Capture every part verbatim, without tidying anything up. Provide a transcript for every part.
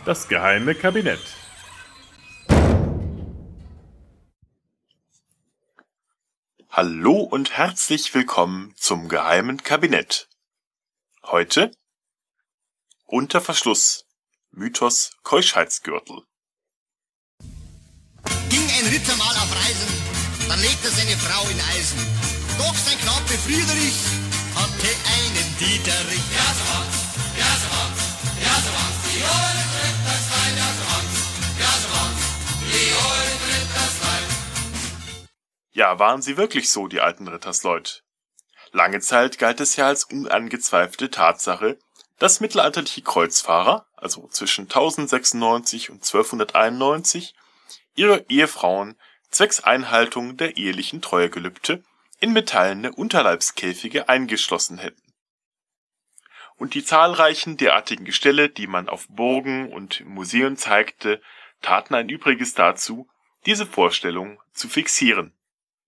Das geheime Kabinett. Hallo und herzlich willkommen zum geheimen Kabinett. Heute unter Verschluss. Mythos Keuschheitsgürtel. Ging ein Ritter mal auf Reisen, dann legte seine Frau in Eisen. Doch sein Knappe Friederich hatte einen Dieterich. Ja, so war's, ja, so war's, ja, so war's. Die Ohren tritt das Wein, ja, so war's, ja, so war's. Die Ohren tritt das Wein. Ja, waren sie wirklich so, die alten Rittersleut? Lange Zeit galt es ja als unangezweifelte Tatsache, dass mittelalterliche Kreuzfahrer, also zwischen tausendsechsundneunzig und zwölfhunderteinundneunzig, ihre Ehefrauen zwecks Einhaltung der ehelichen Treuegelübde in metallene Unterleibskäfige eingeschlossen hätten. Und die zahlreichen derartigen Gestelle, die man auf Burgen und Museen zeigte, taten ein Übriges dazu, diese Vorstellung zu fixieren.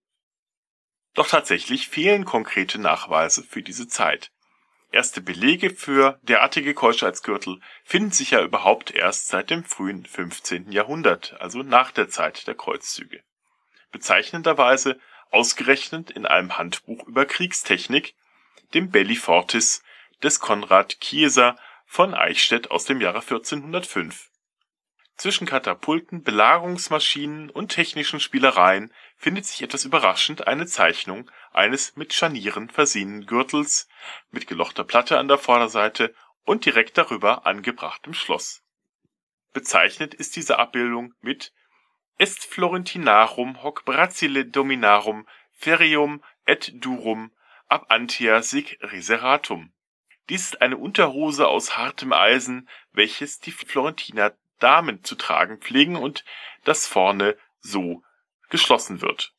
Doch tatsächlich fehlen konkrete Nachweise für diese Zeit. Erste Belege für derartige Keuschheitsgürtel finden sich ja überhaupt erst seit dem frühen fünfzehnten Jahrhundert, also nach der Zeit der Kreuzzüge. Bezeichnenderweise ausgerechnet in einem Handbuch über Kriegstechnik, dem Belli Fortis des Konrad Kieser von Eichstätt aus dem Jahre vierzehnhundertfünf. Zwischen Katapulten, Belagerungsmaschinen und technischen Spielereien findet sich etwas überraschend eine Zeichnung eines mit Scharnieren versehenen Gürtels mit gelochter Platte an der Vorderseite und direkt darüber angebrachtem Schloss. Bezeichnet ist diese Abbildung mit Est Florentinarum hoc bracile dominarum ferrium et durum ab antia sic reseratum. Dies ist eine Unterhose aus hartem Eisen, welches die Florentiner Damen zu tragen pflegen und das vorne so geschlossen wird.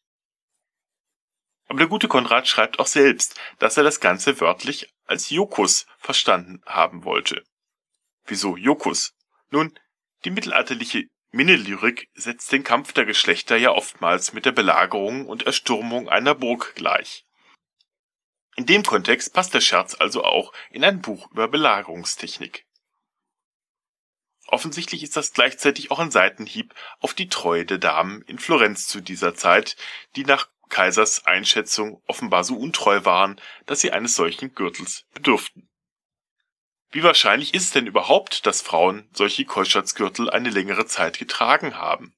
Aber der gute Konrad schreibt auch selbst, dass er das Ganze wörtlich als Jocus verstanden haben wollte. Wieso Jocus? Nun, die mittelalterliche Minnelyrik setzt den Kampf der Geschlechter ja oftmals mit der Belagerung und Erstürmung einer Burg gleich. In dem Kontext passt der Scherz also auch in ein Buch über Belagerungstechnik. Offensichtlich ist das gleichzeitig auch ein Seitenhieb auf die Treue der Damen in Florenz zu dieser Zeit, die nach Kaisers Einschätzung offenbar so untreu waren, dass sie eines solchen Gürtels bedürften. Wie wahrscheinlich ist es denn überhaupt, dass Frauen solche Keuschheitsgürtel eine längere Zeit getragen haben?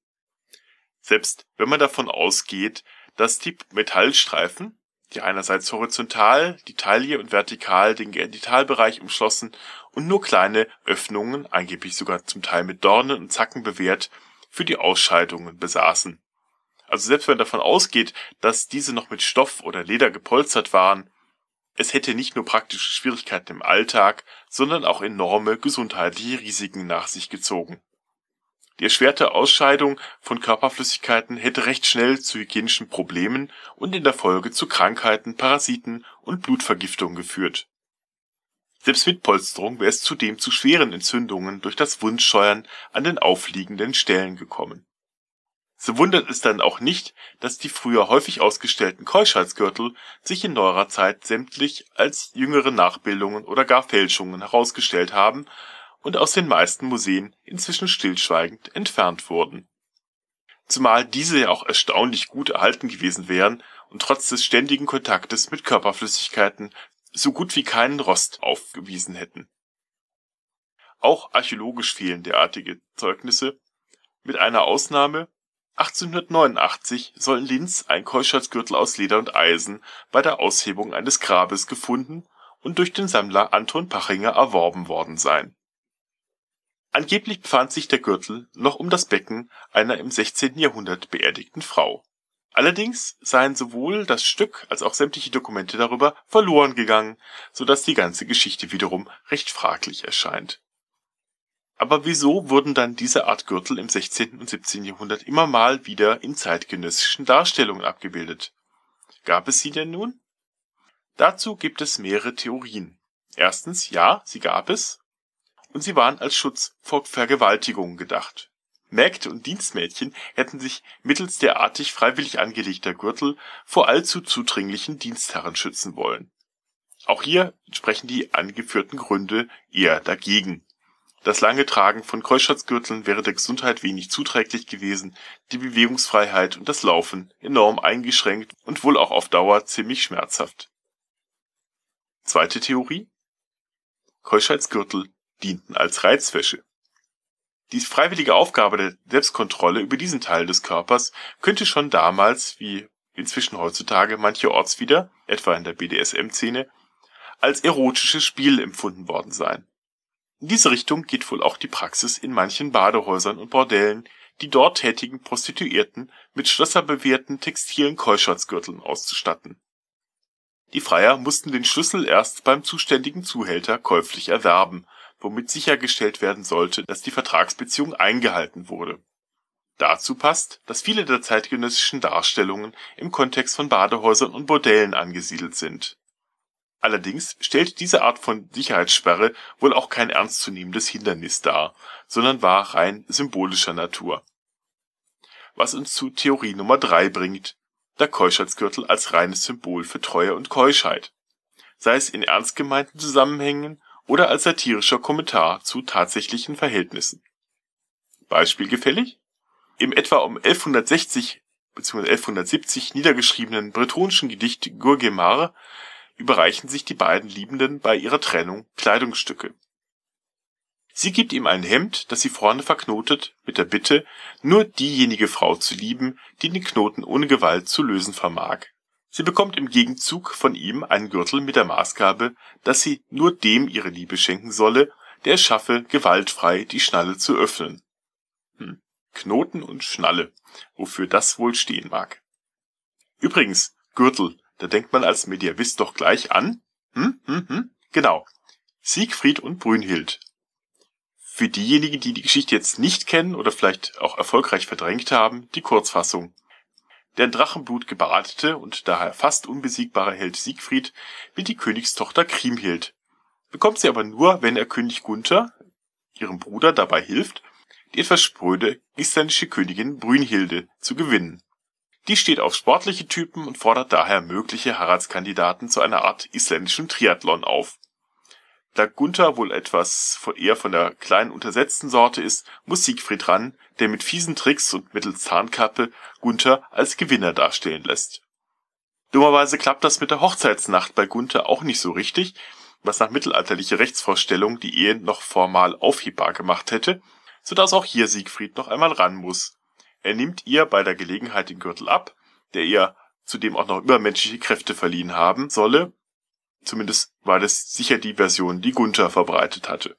Selbst wenn man davon ausgeht, dass die Metallstreifen, die einerseits horizontal die Taille und vertikal den Genitalbereich umschlossen und nur kleine Öffnungen, angeblich sogar zum Teil mit Dornen und Zacken bewehrt, für die Ausscheidungen besaßen. Also selbst wenn davon ausgeht, dass diese noch mit Stoff oder Leder gepolstert waren, es hätte nicht nur praktische Schwierigkeiten im Alltag, sondern auch enorme gesundheitliche Risiken nach sich gezogen. Die erschwerte Ausscheidung von Körperflüssigkeiten hätte recht schnell zu hygienischen Problemen und in der Folge zu Krankheiten, Parasiten und Blutvergiftung geführt. Selbst mit Polsterung wäre es zudem zu schweren Entzündungen durch das Wundscheuern an den aufliegenden Stellen gekommen. So wundert es dann auch nicht, dass die früher häufig ausgestellten Keuschheitsgürtel sich in neuerer Zeit sämtlich als jüngere Nachbildungen oder gar Fälschungen herausgestellt haben und aus den meisten Museen inzwischen stillschweigend entfernt wurden. Zumal diese ja auch erstaunlich gut erhalten gewesen wären und trotz des ständigen Kontaktes mit Körperflüssigkeiten so gut wie keinen Rost aufgewiesen hätten. Auch archäologisch fehlen derartige Zeugnisse, mit einer Ausnahme: achtzehnhundertneunundachtzig soll in Linz ein Keuschheitsgürtel aus Leder und Eisen bei der Aushebung eines Grabes gefunden und durch den Sammler Anton Pachinger erworben worden sein. Angeblich befand sich der Gürtel noch um das Becken einer im sechzehnten Jahrhundert beerdigten Frau. Allerdings seien sowohl das Stück als auch sämtliche Dokumente darüber verloren gegangen, so dass die ganze Geschichte wiederum recht fraglich erscheint. Aber wieso wurden dann diese Art Gürtel im sechzehnten und siebzehnten Jahrhundert immer mal wieder in zeitgenössischen Darstellungen abgebildet? Gab es sie denn nun? Dazu gibt es mehrere Theorien. Erstens, ja, sie gab es, und sie waren als Schutz vor Vergewaltigungen gedacht. Mägde und Dienstmädchen hätten sich mittels derartig freiwillig angelegter Gürtel vor allzu zudringlichen Dienstherren schützen wollen. Auch hier sprechen die angeführten Gründe eher dagegen. Das lange Tragen von Kreuzschwarzgürteln wäre der Gesundheit wenig zuträglich gewesen, die Bewegungsfreiheit und das Laufen enorm eingeschränkt und wohl auch auf Dauer ziemlich schmerzhaft. Zweite Theorie: Keuschheitsgürtel dienten als Reizwäsche. Die freiwillige Aufgabe der Selbstkontrolle über diesen Teil des Körpers könnte schon damals, wie inzwischen heutzutage mancherorts wieder, etwa in der B D S M-Szene, als erotisches Spiel empfunden worden sein. In diese Richtung geht wohl auch die Praxis in manchen Badehäusern und Bordellen, die dort tätigen Prostituierten mit schlösserbewehrten textilen Keuschheitsgürteln auszustatten. Die Freier mussten den Schlüssel erst beim zuständigen Zuhälter käuflich erwerben, womit sichergestellt werden sollte, dass die Vertragsbeziehung eingehalten wurde. Dazu passt, dass viele der zeitgenössischen Darstellungen im Kontext von Badehäusern und Bordellen angesiedelt sind. Allerdings stellt diese Art von Sicherheitssperre wohl auch kein ernstzunehmendes Hindernis dar, sondern war rein symbolischer Natur. Was uns zu Theorie Nummer drei bringt: der Keuschheitsgürtel als reines Symbol für Treue und Keuschheit, sei es in ernst gemeinten Zusammenhängen oder als satirischer Kommentar zu tatsächlichen Verhältnissen. Beispielgefällig? Im etwa um elfhundertsechzig bzw. elfhundertsiebzig niedergeschriebenen bretonischen Gedicht Gurgemar überreichen sich die beiden Liebenden bei ihrer Trennung Kleidungsstücke. Sie gibt ihm ein Hemd, das sie vorne verknotet, mit der Bitte, nur diejenige Frau zu lieben, die den Knoten ohne Gewalt zu lösen vermag. Sie bekommt im Gegenzug von ihm einen Gürtel mit der Maßgabe, dass sie nur dem ihre Liebe schenken solle, der es schaffe, gewaltfrei die Schnalle zu öffnen. Hm. Knoten und Schnalle, wofür das wohl stehen mag. Übrigens, Gürtel, da denkt man als Mediävist doch gleich an, hm, hm, hm, genau, Siegfried und Brünnhild. Für diejenigen, die die Geschichte jetzt nicht kennen oder vielleicht auch erfolgreich verdrängt haben, die Kurzfassung. Der in Drachenblut gebadete und daher fast unbesiegbare Held Siegfried wird die Königstochter Kriemhild, bekommt sie aber nur, wenn er König Gunther, ihrem Bruder, dabei hilft, die etwas spröde isländische Königin Brünnhilde zu gewinnen. Die steht auf sportliche Typen und fordert daher mögliche Heiratskandidaten zu einer Art isländischen Triathlon auf. Da Gunther wohl etwas eher von der kleinen untersetzten Sorte ist, muss Siegfried ran, der mit fiesen Tricks und mittels Tarnkappe Gunther als Gewinner dastehen lässt. Dummerweise klappt das mit der Hochzeitsnacht bei Gunther auch nicht so richtig, was nach mittelalterlicher Rechtsvorstellung die Ehe noch formal aufhebbar gemacht hätte, sodass auch hier Siegfried noch einmal ran muss. Er nimmt ihr bei der Gelegenheit den Gürtel ab, der ihr zudem auch noch übermenschliche Kräfte verliehen haben solle. Zumindest war das sicher die Version, die Gunther verbreitet hatte.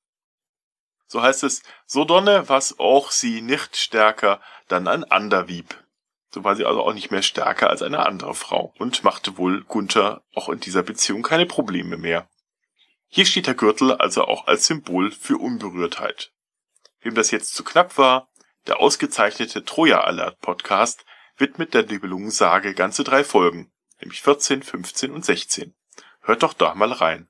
So heißt es, so donne was auch sie nicht stärker dann ein ander wieb. So war sie also auch nicht mehr stärker als eine andere Frau und machte wohl Gunther auch in dieser Beziehung keine Probleme mehr. Hier steht der Gürtel also auch als Symbol für Unberührtheit. Wem das jetzt zu knapp war, der ausgezeichnete Troja Alert Podcast widmet der Nibelungensage ganze drei Folgen, nämlich vierzehn, fünfzehn und sechzehn. Hört doch da mal rein.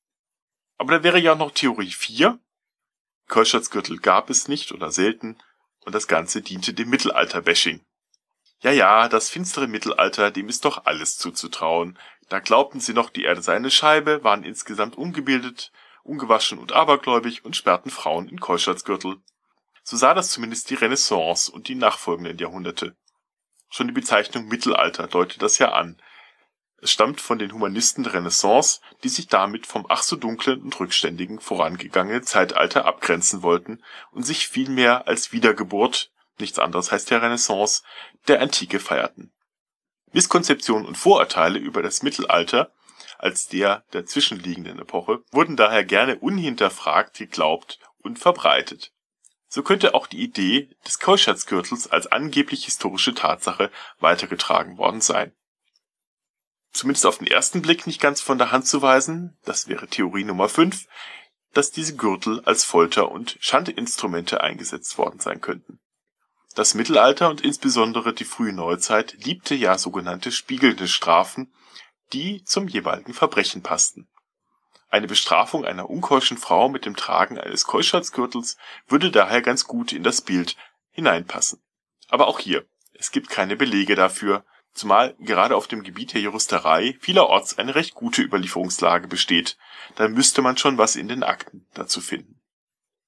Aber da wäre ja noch Theorie vier. Keuschheitsgürtel gab es nicht oder selten und das Ganze diente dem Mittelalter-Bashing. Ja, ja, das finstere Mittelalter, dem ist doch alles zuzutrauen. Da glaubten sie noch, die Erde sei eine Scheibe, waren insgesamt ungebildet, ungewaschen und abergläubig und sperrten Frauen in Keuschheitsgürtel. So sah das zumindest die Renaissance und die nachfolgenden Jahrhunderte. Schon die Bezeichnung Mittelalter deutet das ja an. Es stammt von den Humanisten der Renaissance, die sich damit vom ach so dunklen und rückständigen vorangegangenen Zeitalter abgrenzen wollten und sich vielmehr als Wiedergeburt, nichts anderes heißt ja Renaissance, der Antike feierten. Misskonzeptionen und Vorurteile über das Mittelalter als der der zwischenliegenden Epoche wurden daher gerne unhinterfragt geglaubt und verbreitet. So könnte auch die Idee des Keuschheitsgürtels als angeblich historische Tatsache weitergetragen worden sein. Zumindest auf den ersten Blick nicht ganz von der Hand zu weisen, das wäre Theorie Nummer fünf, dass diese Gürtel als Folter- und Schandinstrumente eingesetzt worden sein könnten. Das Mittelalter und insbesondere die frühe Neuzeit liebte ja sogenannte spiegelnde Strafen, die zum jeweiligen Verbrechen passten. Eine Bestrafung einer unkeuschen Frau mit dem Tragen eines Keuschheitsgürtels würde daher ganz gut in das Bild hineinpassen. Aber auch hier, es gibt keine Belege dafür, zumal gerade auf dem Gebiet der Juristerei vielerorts eine recht gute Überlieferungslage besteht. Da müsste man schon was in den Akten dazu finden.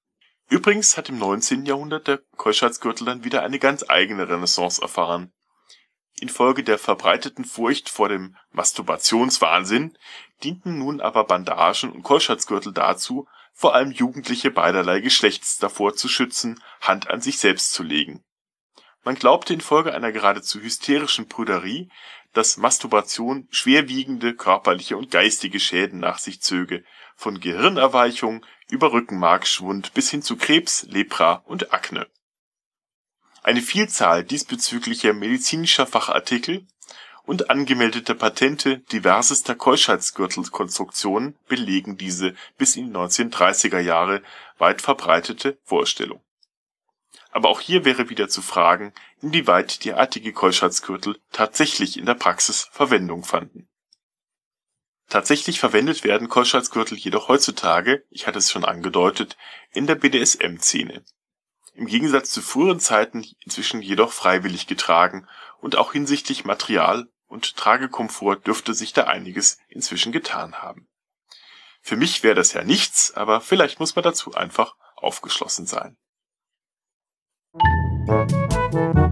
Übrigens hat im neunzehnten Jahrhundert der Keuschheitsgürtel dann wieder eine ganz eigene Renaissance erfahren. Infolge der verbreiteten Furcht vor dem Masturbationswahnsinn dienten nun aber Bandagen und Keuschheitsgürtel dazu, vor allem Jugendliche beiderlei Geschlechts davor zu schützen, Hand an sich selbst zu legen. Man glaubte infolge einer geradezu hysterischen Prüderie, dass Masturbation schwerwiegende körperliche und geistige Schäden nach sich zöge, von Gehirnerweichung über Rückenmarkschwund bis hin zu Krebs, Lepra und Akne. Eine Vielzahl diesbezüglicher medizinischer Fachartikel und angemeldete Patente diversester Keuschheitsgürtelkonstruktionen belegen diese bis in die neunzehnhundertdreißiger Jahre weit verbreitete Vorstellung. Aber auch hier wäre wieder zu fragen, inwieweit derartige Keuschheitsgürtel tatsächlich in der Praxis Verwendung fanden. Tatsächlich verwendet werden Keuschheitsgürtel jedoch heutzutage, ich hatte es schon angedeutet, in der B D S M-Szene. Im Gegensatz zu früheren Zeiten inzwischen jedoch freiwillig getragen und auch hinsichtlich Material und Tragekomfort dürfte sich da einiges inzwischen getan haben. Für mich wäre das ja nichts, aber vielleicht muss man dazu einfach aufgeschlossen sein.